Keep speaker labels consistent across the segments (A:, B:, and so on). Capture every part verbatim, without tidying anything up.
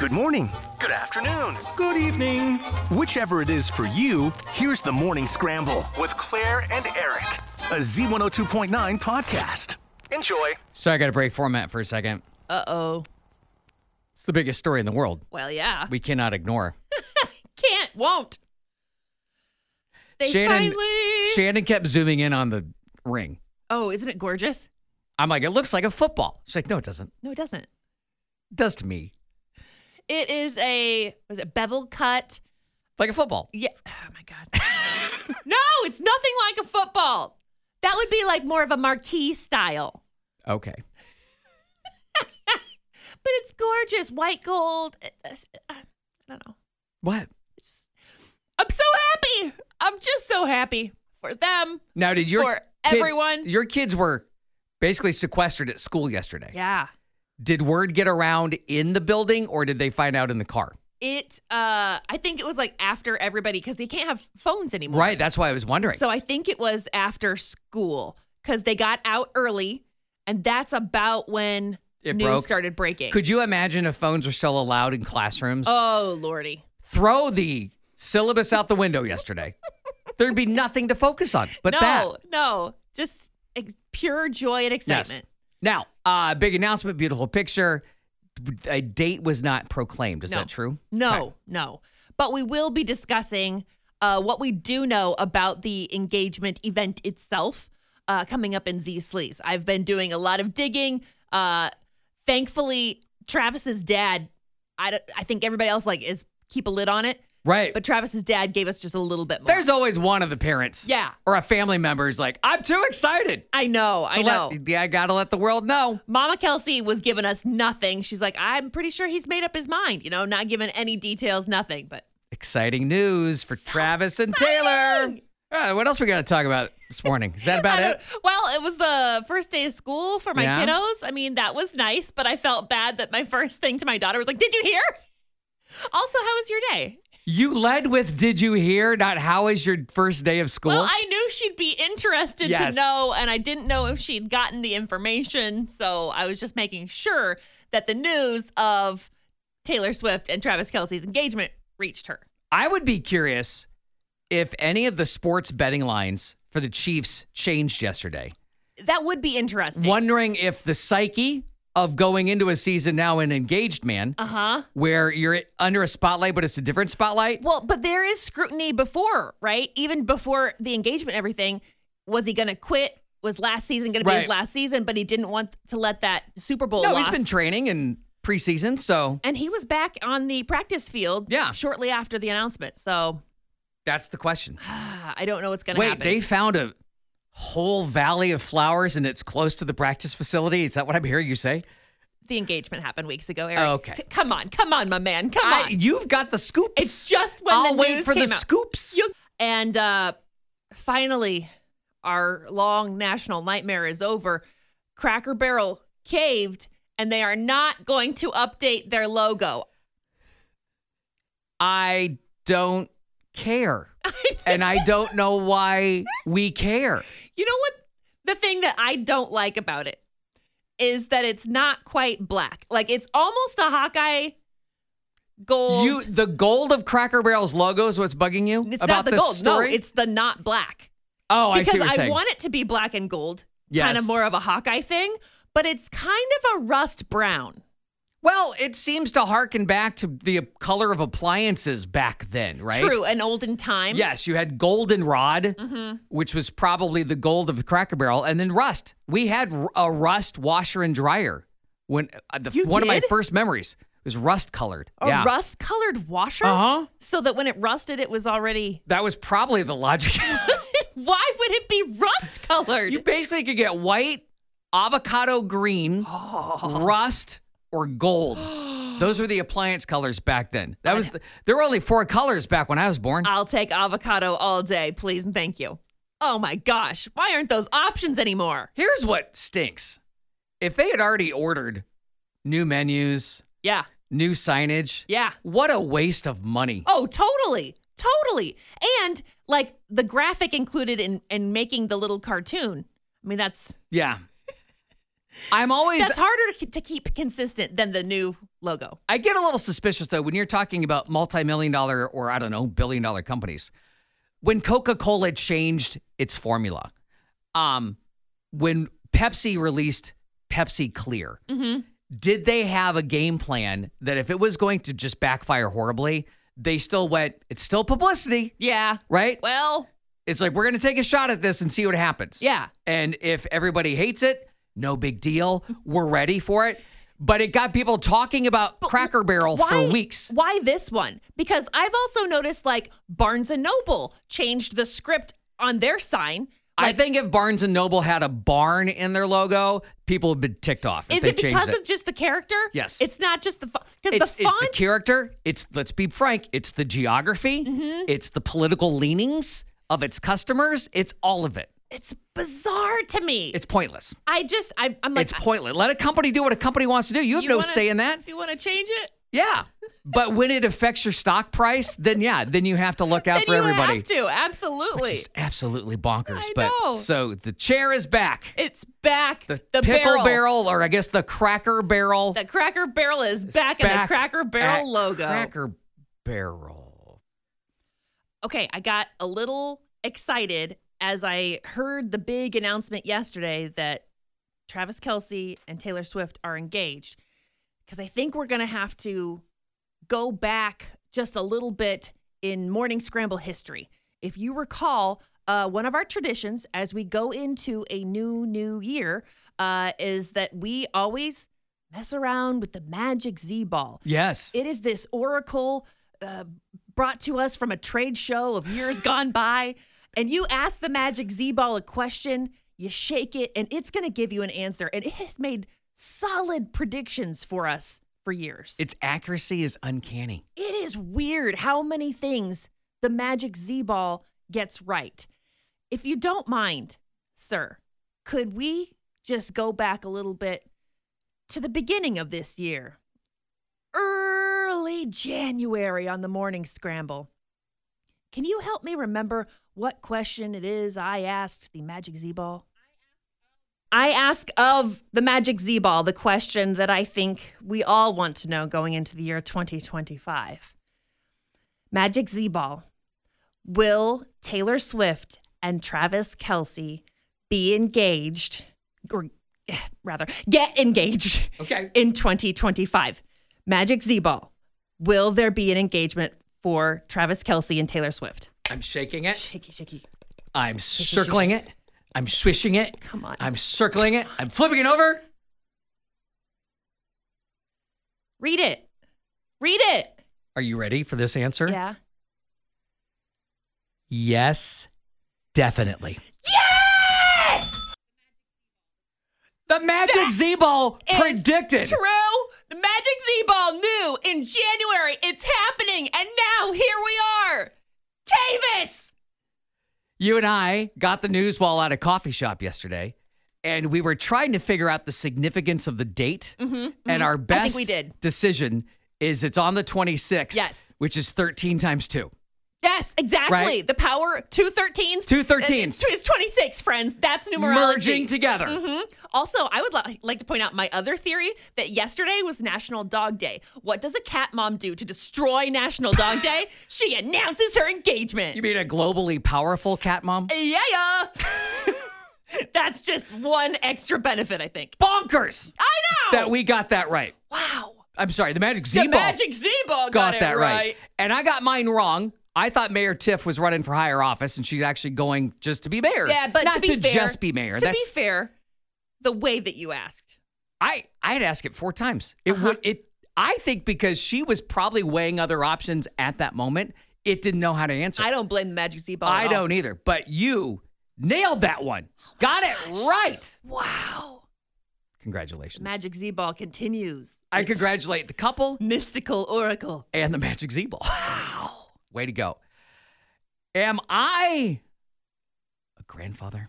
A: Good morning. Good afternoon. Good evening. Whichever it is for you, here's the Morning Scramble with Claire and Eric, a Z one oh two point nine podcast. Enjoy.
B: So I got to break format for a second.
C: Uh-oh.
B: It's the biggest story in the world.
C: Well, yeah.
B: We cannot ignore.
C: Can't, won't. They
B: Shannon,
C: finally...
B: Shannon kept zooming in on the ring.
C: Oh, isn't it gorgeous?
B: I'm like, it looks like a football. She's like, no, it doesn't.
C: No, it doesn't.
B: It does to me.
C: It is a, was it bevel cut?
B: Like a football.
C: Yeah. Oh, my God. No, it's nothing like a football. That would be like more of a marquee style.
B: Okay.
C: But it's gorgeous. White gold. I don't know.
B: What?
C: It's, I'm so happy. I'm just so happy for them.
B: Now, did your
C: For
B: kid-
C: everyone.
B: Your kids were basically sequestered at school yesterday.
C: Yeah.
B: Did word get around in the building or did they find out in the car?
C: It, uh, I think it was like after everybody, because they can't have phones anymore.
B: Right. That's why I was wondering.
C: So I think it was after school because they got out early, and that's about when
B: It
C: news
B: broke.
C: started breaking.
B: Could you imagine if phones were still allowed in classrooms?
C: Oh, Lordy.
B: Throw the syllabus out the window yesterday. There'd be nothing to focus on but
C: no,
B: that.
C: no, just ex- pure joy and excitement.
B: Yes. Now, uh, big announcement, beautiful picture. A date was not proclaimed. Is
C: No.
B: that true?
C: No,
B: Okay.
C: no. But we will be discussing uh, what we do know about the engagement event itself uh, coming up in Z Sleaze. I've been doing a lot of digging. Uh, thankfully, Travis's dad, I, don't- I think everybody else like is keep a lid on it.
B: Right.
C: But Travis's dad gave us just a little bit more.
B: There's always one of the parents.
C: Yeah.
B: Or a family member is like, I'm too excited.
C: I know, I
B: to
C: know.
B: Let, yeah, I got to let the world know.
C: Mama Kelsey was giving us nothing. She's like, I'm pretty sure he's made up his mind, you know, not giving any details, nothing. But
B: Exciting news for Travis and Taylor. All right, what else we got to talk about this morning? Is that about
C: I
B: it?
C: don't- Well, it was the first day of school for my
B: Yeah?
C: kiddos. I mean, that was nice, but I felt bad that my first thing to my daughter was like, did you hear? Also, how was your day?
B: You led with, did you hear? Not how is your first day of school?
C: Well, I knew she'd be interested
B: Yes.
C: to know, and I didn't know if she'd gotten the information. So I was just making sure that the news of Taylor Swift and Travis Kelce's engagement reached her.
B: I would be curious if any of the sports betting lines for the Chiefs changed yesterday.
C: That would be interesting.
B: Wondering if the psyche of going into a season now an engaged man,
C: Uh-huh.
B: where you're under a spotlight, but it's a different spotlight.
C: Well, but there is scrutiny before, right? Even before the engagement and everything. Was he going to quit? Was last season going to be
B: Right.
C: his last season? But he didn't want to let that Super Bowl
B: No,
C: loss.
B: he's been training in preseason, so
C: And he was back on the practice field
B: Yeah.
C: shortly after the announcement. So
B: that's the question.
C: I don't know what's going to
B: Wait,
C: happen.
B: they found a whole valley of flowers and it's close to the practice facility? Is that what I'm hearing you say?
C: The engagement happened weeks ago, Eric.
B: Okay.
C: C- come on. Come on, my man. Come
B: I-
C: on.
B: you've got the scoops.
C: It's just when
B: I'll
C: the
B: wait
C: news
B: for the
C: came out.
B: scoops.
C: You- and uh, finally, our long national nightmare is over. Cracker Barrel caved, and they are not going to update their logo.
B: I don't care. And I don't know why we care.
C: You know what? The thing that I don't like about it is that it's not quite black. Like, it's almost a Hawkeye gold.
B: You, the gold of Cracker Barrel's logo is what's bugging you
C: it's
B: about
C: not the
B: this
C: gold.
B: story?
C: No, it's the not black.
B: oh, I
C: Because
B: see what you're
C: I
B: saying.
C: want it to be black and gold.
B: Yes.
C: Kind of more of a Hawkeye thing. But it's kind of a rust brown.
B: Well, it seems to harken back to the color of appliances back then, right?
C: True, an olden time.
B: Yes, you had goldenrod,
C: Mm-hmm.
B: which was probably the gold of the Cracker Barrel, and then rust. We had r- a rust washer and dryer. When uh, the,
C: You
B: one of my
C: did?
B: first memories was rust colored.
C: A
B: yeah.
C: rust-colored washer?
B: Uh-huh.
C: So that when it rusted, it was already...
B: That was probably the logic.
C: Why would it be rust-colored?
B: You basically could get white, avocado green, rust, or gold. Those were the appliance colors back then. That was the, there were only four colors back when I was born.
C: I'll take avocado all day, please and thank you. Oh my gosh, why aren't those options anymore?
B: Here's what stinks. If they had already ordered new menus,
C: Yeah,
B: new signage,
C: yeah.
B: what a waste of money.
C: Oh, totally, totally. And like the graphic included in, in making the little cartoon. I mean, that's
B: Yeah. I'm always
C: that's harder to, to keep consistent than the new logo.
B: I get a little suspicious, though, when you're talking about multi-million dollar or, I don't know, billion dollar companies. When Coca-Cola changed its formula, um, when Pepsi released Pepsi Clear,
C: Mm-hmm.
B: did they have a game plan that if it was going to just backfire horribly, they still went, it's still publicity,
C: Yeah.
B: right?
C: Well,
B: It's like, we're going to take a shot at this and see what happens.
C: yeah.
B: And if everybody hates it, no big deal. We're ready for it. But it got people talking about Cracker Barrel
C: Why,
B: for weeks.
C: Why this one? Because I've also noticed like Barnes and Noble changed the script on their sign.
B: I
C: Like,
B: think if Barnes and Noble had a barn in their logo, people would be ticked off if
C: is
B: they
C: it
B: changed
C: because
B: it.
C: of just the character?
B: Yes.
C: It's not just the font. Because
B: It's,
C: the
B: it's
C: font.
B: the character. It's, let's be frank, it's the geography.
C: Mm-hmm.
B: It's the political leanings of its customers. It's all of it.
C: It's bizarre to me.
B: It's pointless.
C: I just, I, I'm like,
B: It's pointless. Let a company do what a company wants to do. You have
C: you
B: no
C: wanna-
B: say in that.
C: If you want to change it,
B: Yeah. But when it affects your stock price, then yeah, then you have to look out
C: then
B: for
C: you
B: everybody.
C: have to. Absolutely.
B: It's just absolutely bonkers.
C: I
B: but
C: know.
B: so the chair is back.
C: It's back.
B: The,
C: The,
B: pickle barrel.
C: barrel.
B: or I guess the Cracker Barrel.
C: The Cracker Barrel is back, in the
B: back
C: Cracker Barrel
B: at
C: logo.
B: Cracker Barrel.
C: Okay, I got a little excited as I heard the big announcement yesterday that Travis Kelce and Taylor Swift are engaged. Because I think we're going to have to go back just a little bit in Morning Scramble history. If you recall, uh, one of our traditions as we go into a new, new year uh, is that we always mess around with the Magic Z-Ball.
B: Yes.
C: It is this oracle uh, brought to us from a trade show of years gone by. And you ask the Magic Z-Ball a question, you shake it, and it's going to give you an answer. And it has made solid predictions for us for years.
B: Its accuracy is uncanny.
C: It is weird how many things the Magic Z-Ball gets right. If you don't mind, sir, could we just go back a little bit to the beginning of this year? Early January on the Morning Scramble. Can you help me remember what question it is I asked the Magic Z-Ball? I ask of the Magic Z-Ball the question that I think we all want to know going into the year twenty twenty-five. Magic Z-Ball, will Taylor Swift and Travis Kelce be engaged, or eh, rather, get engaged
B: Okay.
C: in twenty twenty-five? Magic Z-Ball, will there be an engagement for Travis Kelce and Taylor Swift?
B: I'm shaking it.
C: Shaky, shaky.
B: I'm circling it. I'm swishing it.
C: Come on.
B: I'm circling it. I'm flipping it over.
C: Read it. Read it.
B: Are you ready for this answer?
C: Yeah.
B: Yes, definitely.
C: Yes!
B: The Magic Z-Ball
C: Is
B: predicted.
C: True. The Magic Z-Ball knew in January it's happening, and now here we are. Tavis!
B: You and I got the news while at a coffee shop yesterday, and we were trying to figure out the significance of the date. And our best
C: we did.
B: decision is it's on the twenty-sixth,
C: Yes.
B: which is thirteen times two.
C: Yes, exactly.
B: Right?
C: The power, two thirteens.
B: Two thirteens.
C: It's twenty-six, friends. That's numerology.
B: Merging together.
C: Mhm. Also, I would li- like to point out my other theory that yesterday was National Dog Day. What does a cat mom do to destroy National Dog Day? She announces her engagement.
B: You mean a globally powerful cat mom?
C: Yeah, yeah. That's just one extra benefit, I think.
B: Bonkers
C: I know.
B: that we got that right.
C: Wow.
B: I'm sorry, the Magic
C: The
B: Z-Ball
C: Magic Z-Ball got,
B: got
C: it
B: that right.
C: right.
B: And I got mine wrong. I thought Mayor Tiff was running for higher office, and she's actually going just to be mayor.
C: Yeah, but
B: not
C: to be fair,
B: just be mayor.
C: To
B: That's
C: be fair, the way that you asked.
B: I I had asked it four times. It
C: Uh-huh.
B: would it. I think because she was probably weighing other options at that moment, it didn't know how to answer.
C: I don't blame the Magic Z-Ball.
B: I
C: at all.
B: don't either. But you nailed that one. Got it right.
C: Wow.
B: Congratulations.
C: Magic Z-Ball continues.
B: I
C: It's
B: congratulate the couple
C: mystical oracle.
B: and the Magic Z-Ball. Wow. Way to go. Am I a grandfather?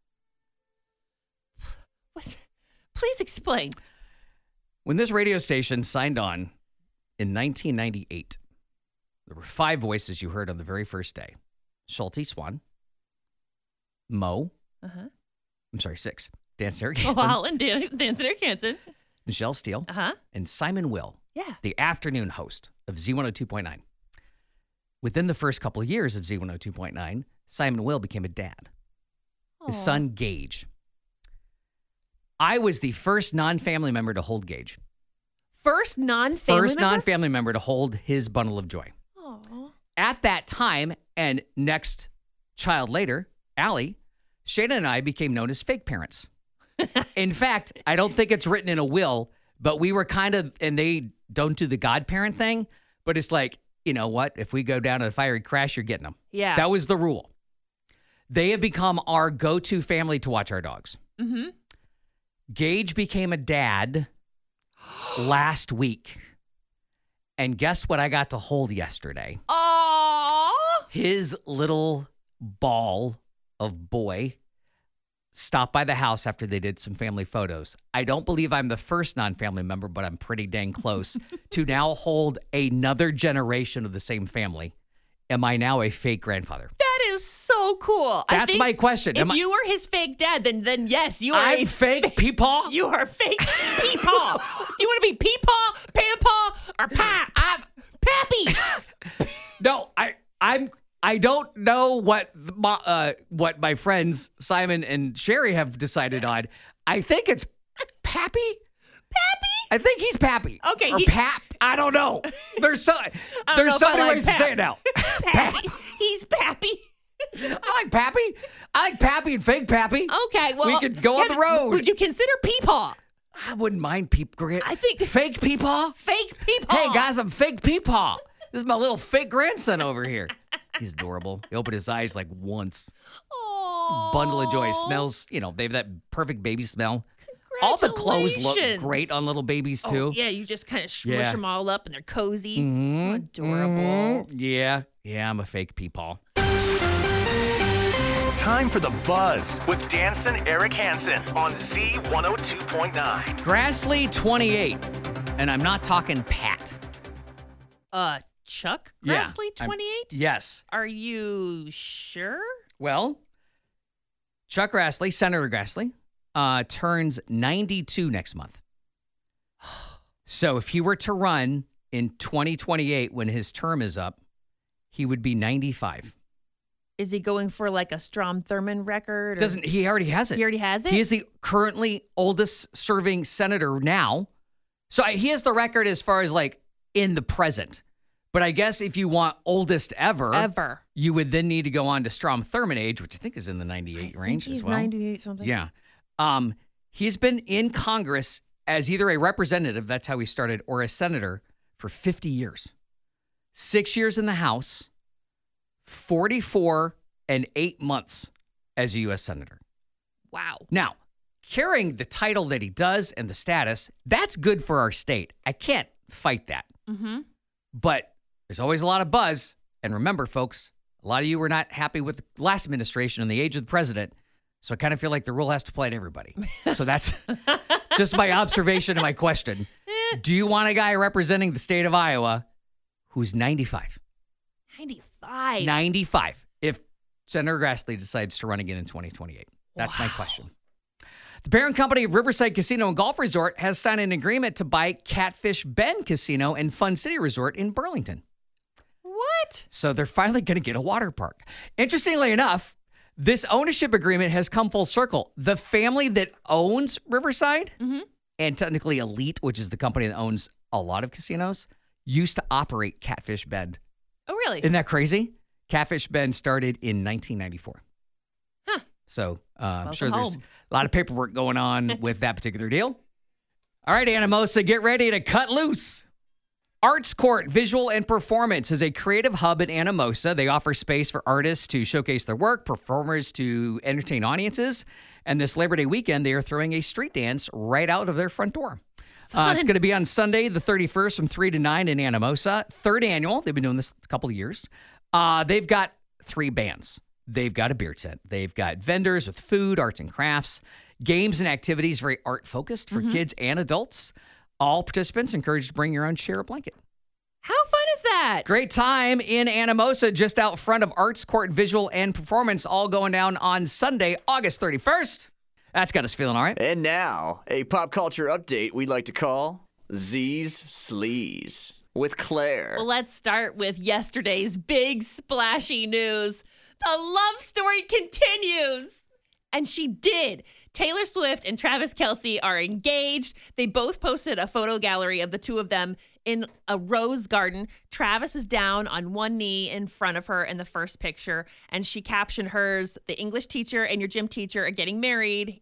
C: What? Please explain.
B: When this radio station signed on in nineteen ninety-eight, there were five voices you heard on the very first day. Schulte Swan, Mo,
C: Uh-huh.
B: I'm sorry, six. Dan Sarah
C: Oh,
B: Hansen,
C: wow. And Dan, Dan Sinner Hansen.
B: Michelle Steele,
C: Uh-huh.
B: and Simon Will.
C: Yeah.
B: the afternoon host of Z one oh two point nine. Within the first couple of years of Z one oh two point nine, Simon Will became a dad. His
C: Aw.
B: son, Gage. I was the first non-family member to hold Gage.
C: First non-family
B: First
C: member?
B: non-family member to hold his bundle of joy.
C: Aw.
B: At that time, and next child later, Allie, Shayna and I became known as fake parents. In fact, I don't think it's written in a will, but we were kind of, and they don't do the godparent thing, but it's like, you know what? If we go down in a fiery crash, you're getting them.
C: Yeah.
B: That was the rule. They have become our go-to family to watch our dogs.
C: Mm-hmm.
B: Gage became a dad last week. And guess what I got to hold yesterday?
C: Aww.
B: His little ball of boy stopped by the house after they did some family photos. I don't believe I'm the first non-family member, but I'm pretty dang close to now hold another generation of the same family. Am I now a fake grandfather?
C: That is so cool. I
B: That's
C: think
B: my question.
C: If
B: Am I-
C: you were his fake dad, then then yes, you are
B: I'm
C: a
B: fake peepaw?
C: You are fake peepaw. Do you want to be peepaw, pampaw, or pap?
B: I'm
C: Pappy.
B: No, I I'm I don't know what my, uh, what my friends Simon and Sherry have decided on. I think it's Pappy.
C: Pappy?
B: I think he's Pappy.
C: Okay,
B: Or
C: he-
B: Pap. I don't know. There's so
C: don't
B: there's
C: know
B: so
C: if I
B: many
C: like
B: ways
C: Pap.
B: to say it now.
C: Pappy. He's Pappy.
B: I like Pappy. I like Pappy and fake Pappy.
C: Okay, well,
B: We could go on
C: yeah,
B: the road.
C: Would you consider peepaw?
B: I wouldn't mind peep.
C: I think-
B: fake Peepaw.
C: Fake peepaw.
B: Hey guys, I'm fake Peepaw. This is my little fake grandson over here. He's adorable. He opened his eyes like once.
C: Aww.
B: Bundle of joy. Smells, you know, they have that perfect baby smell. All the clothes look
C: Congratulations.
B: great on little babies too.
C: Oh, yeah, you just kind of smush
B: Yeah.
C: them all up and they're cozy.
B: Mhm.
C: Adorable.
B: Mhm. Yeah. Yeah, I'm a fake Peepaw.
A: Time for The Buzz with Danson Eric Hansen on Z one oh two point nine.
B: Grassley twenty-eight. And I'm not talking Pat.
C: Uh, Chuck
B: Yeah,
C: Grassley,
B: I'm-
C: twenty-eight?
B: Yes.
C: Are you sure?
B: Well, Chuck Grassley, Senator Grassley, uh, turns ninety-two next month. So if he were to run in twenty twenty-eight when his term is up, he would be ninety-five.
C: Is he going for like a Strom Thurmond record? or-
B: Doesn't he already has it?
C: He already has it?
B: He is the currently oldest serving senator now. So I- he has the record as far as like in the present. But I guess if you want oldest ever,
C: Ever.
B: you would then need to go on to Strom Thurmond age, which I think is in the ninety-eight
C: I
B: range
C: think he's
B: as well.
C: ninety-eight something.
B: Yeah. Um, he's been in Congress as either a representative, that's how he started, or a senator for fifty years. Six years in the House, forty-four and eight months as a U S senator.
C: Wow.
B: Now, carrying the title that he does and the status, that's good for our state. I can't fight that.
C: Mm-hmm.
B: But there's always a lot of buzz. And remember, folks, a lot of you were not happy with the last administration and the age of the president. So I kind of feel like the rule has to apply to everybody. So that's just my observation and my question. Do you want a guy representing the state of Iowa who's ninety-five?
C: ninety-five.
B: ninety-five. If Senator Grassley decides to run again in twenty twenty-eight. That's my question. The parent company of Riverside Casino and Golf Resort has signed an agreement to buy Catfish Bend Casino and Fun City Resort in Burlington.
C: What?
B: So they're finally going to get a water park. Interestingly enough, this ownership agreement has come full circle. The family that owns Riverside
C: Mm-hmm.
B: and technically Elite, which is the company that owns a lot of casinos, used to operate Catfish Bend.
C: Oh, really?
B: Isn't that crazy? Catfish Bend started in nineteen ninety-four.
C: Huh.
B: So uh, I'm
C: Welcome
B: sure there's
C: home.
B: a lot of paperwork going on with that particular deal. All right, Anamosa, get ready to cut loose. Arts Court Visual and Performance is a creative hub in Anamosa. They offer space for artists to showcase their work, performers to entertain audiences. And this Labor Day weekend, they are throwing a street dance right out of their front door. Uh, it's going to be on Sunday, the thirty-first, from three to nine in Anamosa. Third annual. They've been doing this a couple of years. Uh, they've got three bands. They've got a beer tent. They've got vendors with food, arts and crafts, games and activities, very art-focused for kids and adults. All participants encouraged to bring your own share of blanket.
C: How fun is that?
B: Great time in Anamosa, just out front of Arts Court Visual and Performance, all going down on Sunday, August thirty-first. That's got us feeling all right.
D: And now, a pop culture update we'd like to call Z's Sleaze with Claire.
C: Well, let's start with yesterday's big splashy news. The love story continues. And she did. Taylor Swift and Travis Kelce are engaged. They both posted a photo gallery of the two of them in a rose garden. Travis is down on one knee in front of her in the first picture, and she captioned hers, "The English teacher and your gym teacher are getting married."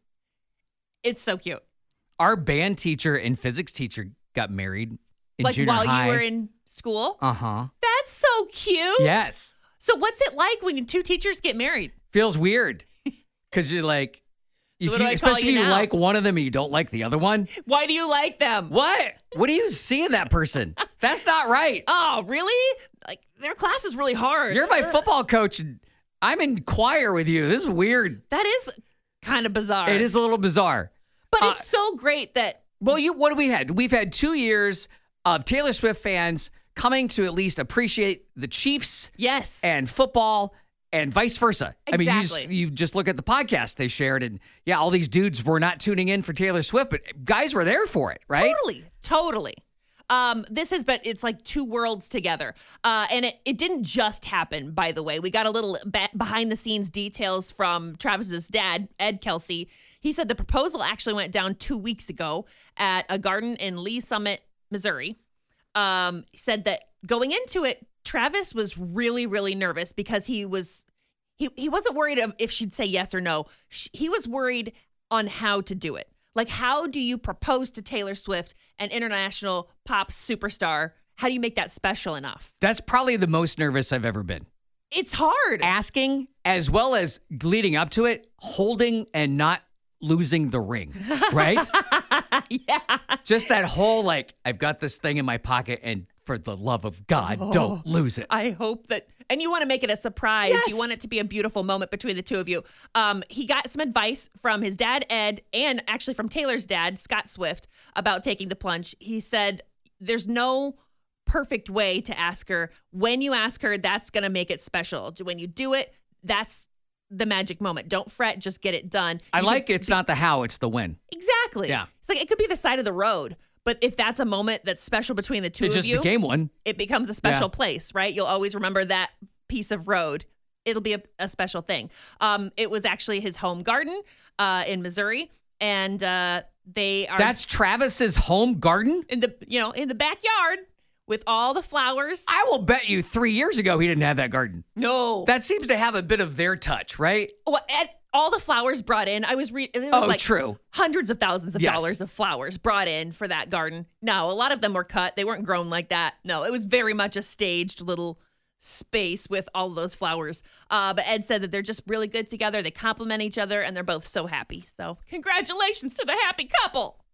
C: It's so cute.
B: Our band teacher and physics teacher got married in
C: Like
B: junior
C: while
B: high.
C: you were in school?
B: Uh-huh.
C: That's so cute.
B: Yes.
C: So what's it like when two teachers get married?
B: Feels weird. Because you're like,
C: So
B: if
C: what do
B: you,
C: I call
B: especially
C: you
B: if you
C: now?
B: like one of them and you don't like the other one.
C: Why do you like them?
B: What? What do you see in that person? That's not right.
C: Oh, really? Like, their class is really hard.
B: You're my football coach. And I'm in choir with you. This is weird.
C: That is kind of bizarre.
B: It is a little bizarre.
C: But
B: Uh,
C: it's so great that
B: Well, you what have we had? We've had two years of Taylor Swift fans coming to at least appreciate the Chiefs
C: yes.
B: and football and vice versa. I mean, you just,
C: Exactly.
B: you just look at the podcast they shared, and yeah, all these dudes were not tuning in for Taylor Swift, but guys were there for it, right?
C: Totally. Totally. Um, this has been, it's like two worlds together. Uh, and it, it didn't just happen, by the way. We got a little ba- behind the scenes details from Travis's dad, Ed Kelce. He said the proposal actually went down two weeks ago at a garden in Lee Summit, Missouri. Um, he said that going into it, Travis was really, really nervous because he was, he, he wasn't worried of if she'd say yes or no. Sh- He was worried on how to do it. Like, how do you propose to Taylor Swift, an international pop superstar? How do you make that special enough?
B: That's probably the most nervous I've ever been.
C: It's hard.
B: Asking, as well as leading up to it, holding and not losing the ring, right?
C: Yeah.
B: Just that whole, like, I've got this thing in my pocket, and for the love of God,
C: Oh.
B: don't lose it.
C: I hope that, and you want to make it a surprise.
B: Yes.
C: You want it to be a beautiful moment between the two of you. Um, he got some advice from his dad, Ed, and actually from Taylor's dad, Scott Swift, about taking the plunge. He said, there's no perfect way to ask her. When you ask her, that's going to make it special. When you do it, that's the magic moment. Don't fret, just get it done.
B: I
C: You
B: like
C: could
B: it's
C: be-
B: not the how, it's the when.
C: Exactly.
B: Yeah.
C: It's like, it could be the side of the road, but if that's a moment that's special between the two
B: It
C: of
B: just
C: you,
B: became one.
C: it becomes a special
B: Yeah.
C: place, right? You'll always remember that piece of road. It'll be a, a special thing. Um, it was actually his home garden uh, in Missouri, and uh, they are
B: That's Travis's home garden?
C: in the you know in the backyard with all the flowers.
B: I will bet you three years ago he didn't have that garden.
C: no,
B: That seems to have a bit of their touch, right?
C: well, and all the flowers brought in. I was reading. There was
B: Oh,
C: like
B: true.
C: hundreds of thousands of
B: Yes.
C: dollars of flowers brought in for that garden. No, a lot of them were cut. They weren't grown like that. No, it was very much a staged little space with all of those flowers. Uh, but Ed said that they're just really good together. They complement each other, and they're both so happy. So congratulations to the happy couple.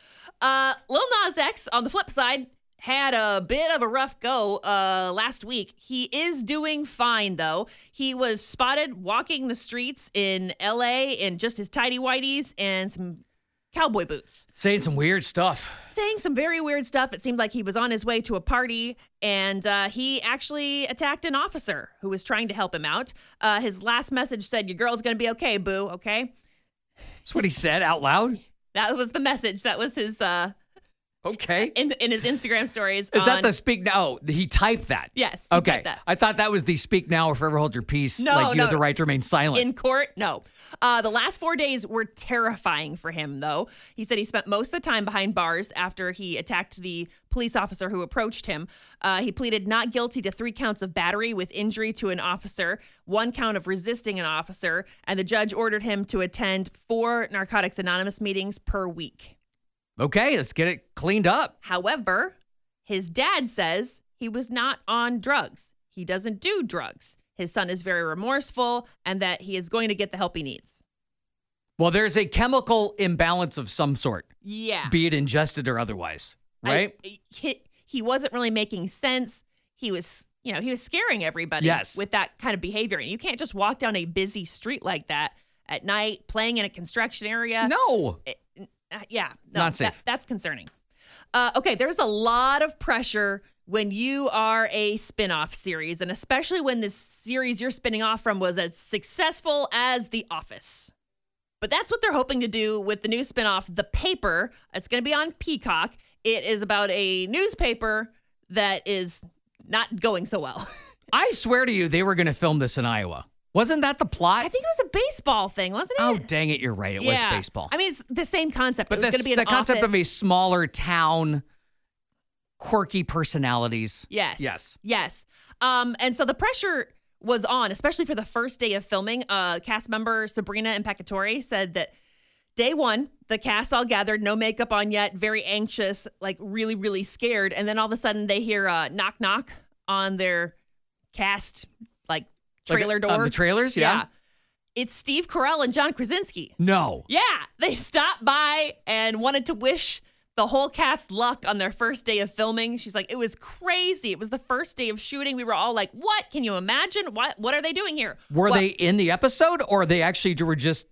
C: Uh, Lil Nas X, on the flip side, had a bit of a rough go uh, last week. He is doing fine, though. He was spotted walking the streets in L A in just his tidy whities and some cowboy boots,
B: Saying some weird stuff.
C: saying some very weird stuff. It seemed like he was on his way to a party, and uh, he actually attacked an officer who was trying to help him out. Uh, his last message said, "Your girl's gonna be okay, boo, okay?"
B: That's what he said out loud.
C: That was the message. That was his uh,
B: Okay.
C: in in his Instagram stories.
B: Is that
C: on-
B: the speak now? Oh, he typed that.
C: Yes, he
B: Okay.
C: typed that.
B: I thought that was the speak now or forever hold your peace.
C: No,
B: like you
C: no.
B: have the right to remain silent.
C: in court? No. Uh, the last four days were terrifying for him, though. He said he spent most of the time behind bars after he attacked the police officer who approached him. Uh, he pleaded not guilty to three counts of battery with injury to an officer, one count of resisting an officer, and the judge ordered him to attend four Narcotics Anonymous meetings per week.
B: Okay, let's get it cleaned up.
C: However, his dad says he was not on drugs. He doesn't do drugs. His son is very remorseful and that he is going to get the help he needs.
B: Well, there's a chemical imbalance of some sort,
C: Yeah.
B: be it ingested or otherwise, right?
C: I, he, he wasn't really making sense. He was, you know, he was scaring everybody
B: Yes.
C: with that kind of behavior. And you can't just walk down a busy street like that at night, playing in a construction area.
B: no.
C: It- uh, yeah. No,
B: Not safe.
C: that- that's concerning. Uh, okay, there's a lot of pressure when you are a spin-off series, and especially when this series you're spinning off from was as successful as The Office. But that's what they're hoping to do with the new spin-off, The Paper. It's going to be on Peacock. it is about a newspaper that is not going so well.
B: I swear to you, they were going to film this in Iowa. Wasn't that the plot?
C: I think it was a baseball thing, wasn't it?
B: Oh, dang it. You're right. It was baseball.
C: I mean, it's the same concept.
B: But
C: it was
B: this,
C: going to be an
B: the concept
C: office.
B: of a smaller town, quirky personalities.
C: Yes.
B: Yes.
C: Yes. Um, and so the pressure was on, especially for the first day of filming. Uh, cast member Sabrina Impacatore said that day one, the cast all gathered, no makeup on yet, very anxious, like really, really scared. And then all of a sudden they hear a knock, knock on their cast, like, trailer
B: Like,
C: door.
B: uh, the trailers, yeah.
C: It's Steve Carell and John Krasinski.
B: No.
C: Yeah, they stopped by and wanted to wish the whole cast luck on their first day of filming. She's like, it was crazy. It was the first day of shooting. We were all like, what? Can you imagine? What What are they doing here?
B: Were
C: Well,
B: they in the episode or they actually were just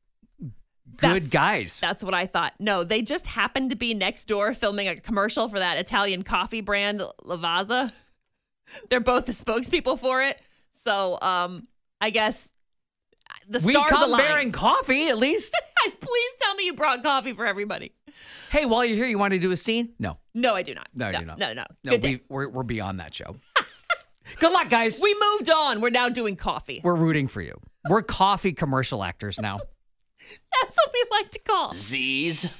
B: good
C: That's-
B: guys?
C: That's what I thought. No, they just happened to be next door filming a commercial for that Italian coffee brand, Lavazza. They're both the spokespeople for it. So um, I guess the
B: we
C: stars
B: come
C: aligned.
B: bearing coffee, at least.
C: Please tell me you brought coffee for everybody.
B: Hey, while you're here, you want to do a scene? No.
C: No, I do not.
B: No,
C: no,
B: you don't.
C: No, no.
B: No,
C: Good day.
B: we, we're, we're beyond that show. Good luck, guys.
C: We moved on. We're now doing coffee.
B: We're rooting for you. We're coffee commercial actors now.
C: That's what we like to call.
D: Z's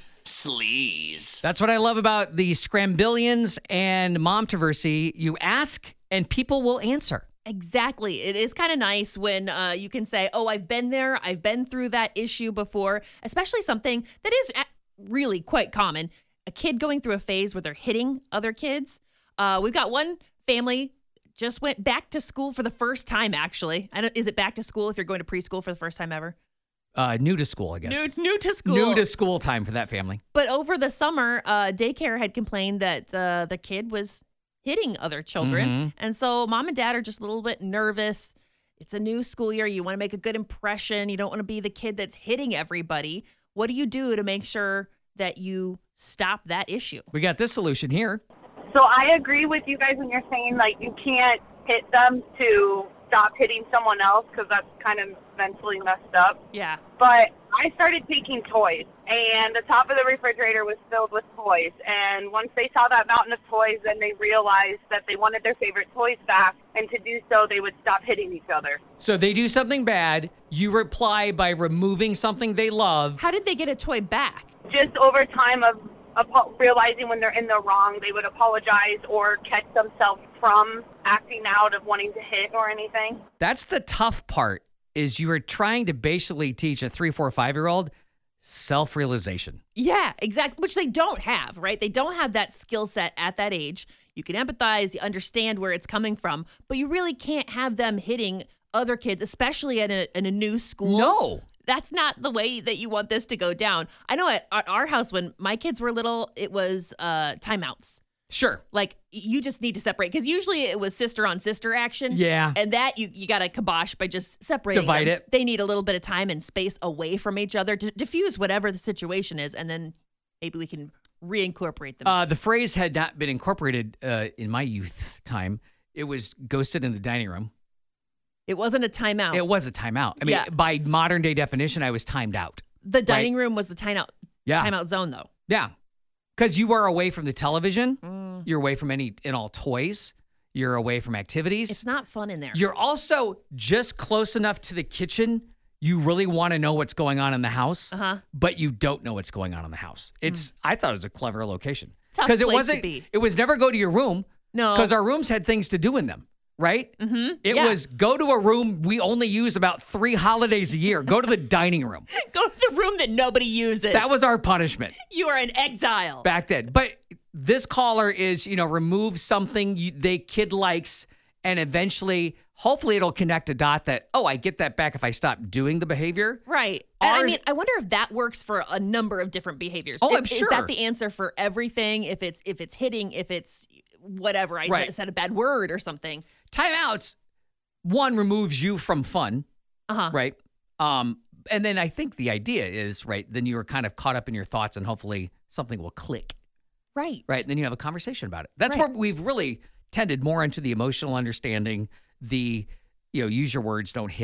D: Sleaze.
B: That's what I love about the Scrambillions and Momtoversy. You ask and people will answer.
C: Exactly. It is kind of nice when uh, you can say, oh, I've been there. I've been through that issue before, especially something that is a- really quite common. A kid going through a phase where they're hitting other kids. Uh, we've got one family just went back to school for the first time, actually. I don't, is it back to school if you're going to preschool for the first time ever?
B: Uh, new to school, I guess.
C: New, new to school.
B: New to school time for that family.
C: But over the summer, uh, daycare had complained that uh, the kid was hitting other children.
B: Mhm.
C: And so mom and dad are just a little bit nervous. It's a new school year. You want to make a good impression. You don't want to be the kid that's hitting everybody. What do you do to make sure that you stop that issue?
B: We got this solution here.
E: So I agree with you guys when you're saying, like, you can't hit them to stop hitting someone else because that's kind of mentally messed up.
C: Yeah.
E: But I started taking toys, and the top of the refrigerator was filled with toys. And once they saw that mountain of toys, then they realized that they wanted their favorite toys back, and to do so, they would stop hitting each other.
B: So they do something bad. You reply by removing something they love.
C: How did they get a toy back?
E: Just over time of, of realizing when they're in the wrong, they would apologize or catch themselves from acting out of wanting to hit or anything.
B: That's the tough part, is you are trying to basically teach a three, four, five-year-old self-realization.
C: Yeah, exactly. Which they don't have, right? They don't have that skill set at that age. You can empathize, you understand where it's coming from, but you really can't have them hitting other kids, especially at a, in a new school.
B: No.
C: That's not the way that you want this to go down. I know at, at our house, when my kids were little, it was uh, timeouts.
B: Sure.
C: Like, you just need to separate, because usually it was sister on sister action.
B: Yeah.
C: And that you, you got to kibosh by just separating
B: Divide
C: them.
B: it.
C: They need a little bit of time and space away from each other to diffuse whatever the situation is, and then maybe we can reincorporate them.
B: Uh, the phrase had not been incorporated uh, in my youth time. It was ghosted in the dining room.
C: It wasn't a timeout.
B: It was a timeout. I mean,
C: Yeah.
B: by modern day definition, I was timed out.
C: the dining room was the timeout
B: Yeah.
C: timeout zone, though.
B: Yeah. Because you are away from the television.
C: Mm.
B: You're away from any and all toys. You're away from activities.
C: It's not fun in there.
B: You're also just close enough to the kitchen. You really want to know what's going on in the house,
C: Uh-huh.
B: but you don't know what's going on in the house. It's. I thought it was a clever location
C: Tough
B: it
C: place to
B: wasn't.
C: be.
B: It was never go to your room.
C: No.
B: because our rooms had things to do in them. Right?
C: Mm-hmm.
B: It
C: Yeah.
B: was go to a room we only use about three holidays a year. Go to the dining room.
C: Go to the room that nobody uses.
B: That was our punishment
C: You are in exile.
B: back then. But this caller is, you know, remove something you, they kid likes, and eventually, hopefully, it'll connect a dot that, oh, I get that back if I stop doing the behavior.
C: Right. And I
B: Ours-
C: mean, I wonder if that works for a number of different behaviors.
B: Oh,
C: Is-
B: I'm
C: Is
B: sure.
C: that the answer for everything? If it's if it's hitting, if it's whatever, I
B: Right.
C: said, said a bad word or something.
B: Timeouts, one, removes you from fun,
C: Uh-huh.
B: right? Um, and then I think the idea is, right, then you're kind of caught up in your thoughts and hopefully something will click,
C: Right.
B: right? And then you have a conversation about it. That's
C: Right.
B: where we've really tended more into the emotional understanding, the, you know, use your words, don't hit.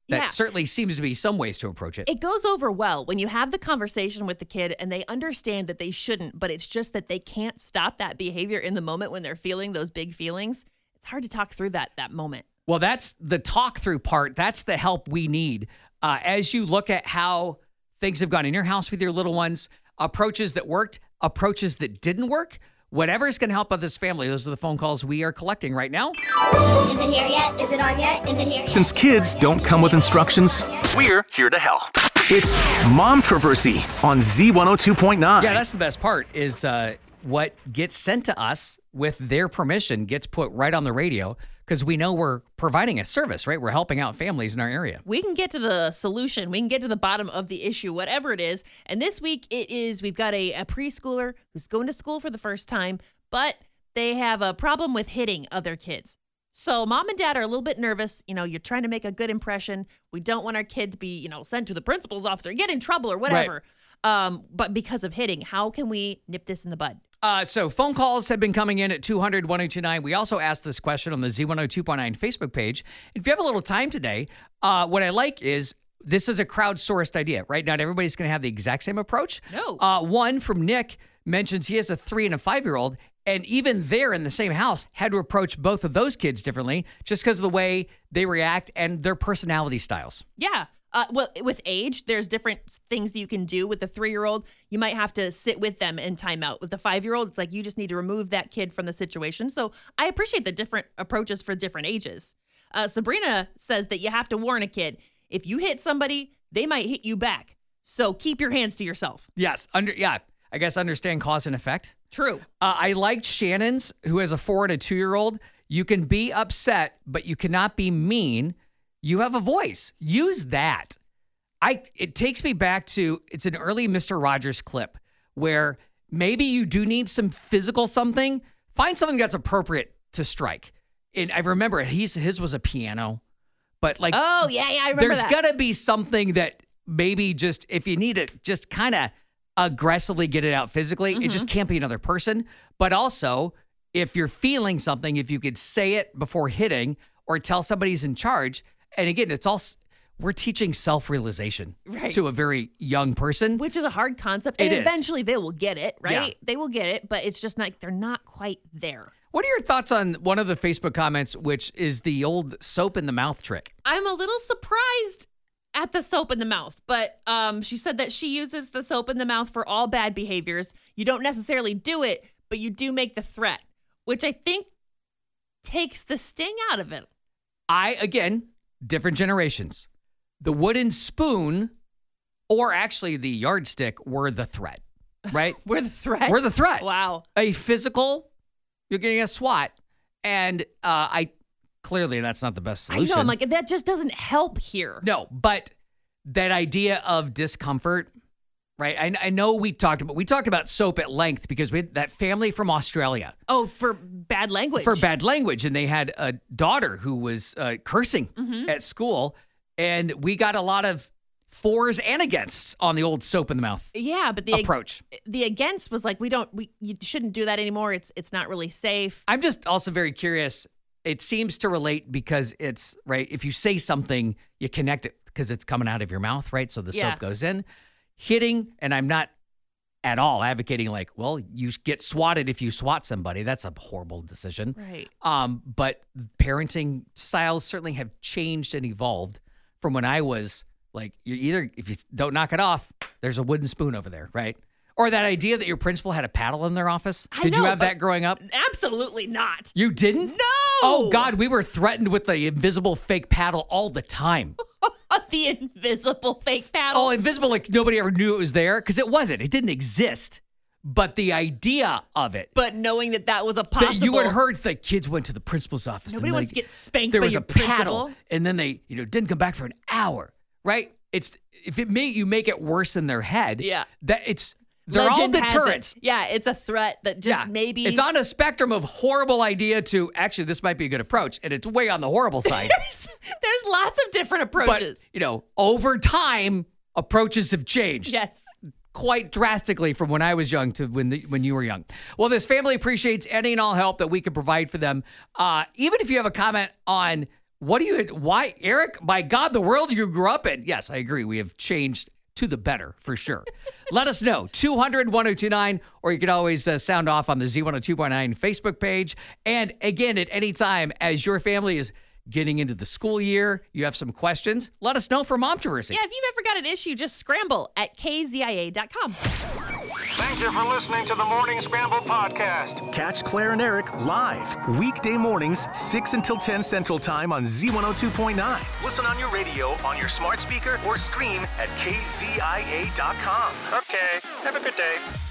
B: that
C: Yeah.
B: certainly seems to be some ways to approach it.
C: It goes over well when you have the conversation with the kid and they understand that they shouldn't, but it's just that they can't stop that behavior in the moment when they're feeling those big feelings. It's hard to talk through that that moment.
B: Well, that's the talk through part. That's the help we need. Uh, as you look at how things have gone in your house with your little ones, approaches that worked, approaches that didn't work, whatever's going to help out this family, those are the phone calls we are collecting right now.
F: Is it here yet? Is it on yet? Is it here yet?
A: Since kids don't come with instructions, we're here to help. It's Momtroversy on Z one oh two point nine.
B: Yeah, that's the best part is uh, what gets sent to us with their permission gets put right on the radio because we know we're providing a service, right? We're helping out families in our area.
C: We can get to the solution. We can get to the bottom of the issue, whatever it is. And this week it is, we've got a, a preschooler who's going to school for the first time, but they have a problem with hitting other kids. So mom and dad are a little bit nervous. You know, you're trying to make a good impression. We don't want our kids to be, you know, sent to the principal's office or get in trouble or whatever. Um, but because of hitting, how can we nip this in the bud?
B: Uh, so phone calls have been coming in at two hundred, one oh two nine. We also asked this question on the Z one oh two point nine Facebook page. If you have a little time today, uh, what I like is this is a crowdsourced idea, right? Not everybody's going to have the exact same approach.
C: No.
B: Uh, one from Nick mentions he has a three and a five-year-old, and even there in the same house had to approach both of those kids differently just because of the way they react and their personality styles.
C: Yeah. Uh, well, with age, there's different things that you can do. With the three-year-old, you might have to sit with them in timeout. With the five-year-old, it's like you just need to remove that kid from the situation. So I appreciate the different approaches for different ages. Uh, Sabrina says that you have to warn a kid. If you hit somebody, they might hit you back. So keep your hands to yourself.
B: Yes. Under Yeah. I guess understand cause and effect.
C: True.
B: Uh, I liked Shannon's, who has a four and a two-year-old. You can be upset, but you cannot be mean. You have a voice. Use that. I. It takes me back to, it's an early Mister Rogers clip where maybe you do need some physical something. Find something that's appropriate to strike. And I remember he's, his was a piano, but like,
C: Oh, yeah, yeah, I remember
B: there's
C: that.
B: got to be something that maybe just, if you need it, just kind of aggressively get it out physically.
C: Mm-hmm.
B: It just can't be another person. But also, if you're feeling something, if you could say it before hitting or tell somebody who's in charge. And again, it's all, we're teaching self-realization
C: Right.
B: to a very young person.
C: Which is a hard concept.
B: It
C: And
B: is.
C: eventually they will get it, right?
B: Yeah.
C: They will get it, but it's just like they're not quite there.
B: What are your thoughts on one of the Facebook comments, which is the old soap in the mouth trick?
C: I'm a little surprised at the soap in the mouth, but um, she said that she uses the soap in the mouth for all bad behaviors. You don't necessarily do it, but you do make the threat, which I think takes the sting out of it.
B: I, again, different generations. The wooden spoon, or actually the yardstick, were the threat, right?
C: We're the threat.
B: We're the threat.
C: Wow.
B: A physical, you're getting a swat. And uh, I clearly that's not the best
C: I
B: solution.
C: know. I'm like, that just doesn't help here.
B: No, but that idea of discomfort, right? I, I know we talked about we talked about soap at length because we had that family from Australia
C: Oh, for bad language.
B: for bad language, and they had a daughter who was uh, cursing
C: Mm-hmm.
B: at school, and we got a lot of fors and againsts on the old soap in the mouth
C: Yeah, but the
B: approach.
C: the against was like, we don't, we you shouldn't do that anymore. It's it's not really safe.
B: I'm just also very curious. It seems to relate because it's, right, if you say something, you connect it because it's coming out of your mouth, right? So the
C: Yeah.
B: soap goes in. Hitting, and I'm not at all advocating like, well, you get swatted if you swat somebody. That's a horrible decision.
C: Right.
B: Um, but parenting styles certainly have changed and evolved from when I was like, you either, if you don't knock it off, there's a wooden spoon over there, right? Or that idea that your principal had a paddle in their office.
C: I
B: Did you
C: know,
B: have
C: but-
B: that growing up?
C: Absolutely not.
B: You didn't?
C: No.
B: Oh, God, we were threatened with the invisible fake paddle all the time.
C: The invisible fake paddle.
B: Oh, invisible, like nobody ever knew it was there because it wasn't. It didn't exist. But the idea of it,
C: but knowing that that was a possible.
B: that you had heard that kids went to the principal's office.
C: Nobody
B: and
C: wants
B: they-
C: to get spanked
B: There
C: by
B: was
C: your
B: a paddle,
C: principal.
B: and then they, you know, didn't come back for an hour, right? It's if it make you make it worse in their head.
C: Yeah.
B: that it's they're
C: Legend
B: all
C: has
B: deterrents.
C: it. Yeah, it's a threat that just
B: Yeah.
C: maybe.
B: It's on a spectrum of horrible idea to actually this might be a good approach, and it's way on the horrible side.
C: there's, there's lots of different
B: But
C: approaches.
B: you know, over time, approaches have changed.
C: Yes.
B: Quite drastically from when I was young to when the, when you were young. Well, this family appreciates any and all help that we can provide for them. Uh, even if you have a comment on What do you, why, Eric, my God, the world you grew up in. Yes, I agree. We have changed to the better for sure. Let us know, two hundred, one oh two nine, or you can always uh, sound off on the Z one oh two point nine Facebook page. And again, at any time, as your family is getting into the school year, you have some questions, let us know for Momtroversy.
C: Yeah, if you've ever got an issue, just scramble at K Z I A dot com.
A: Thank you for listening to the Morning Scramble podcast. Catch Claire and Eric live weekday mornings, six until ten Central Time on Z one oh two point nine. Listen on your radio, on your smart speaker, or stream at K Z I A dot com.
G: Okay, have a good day.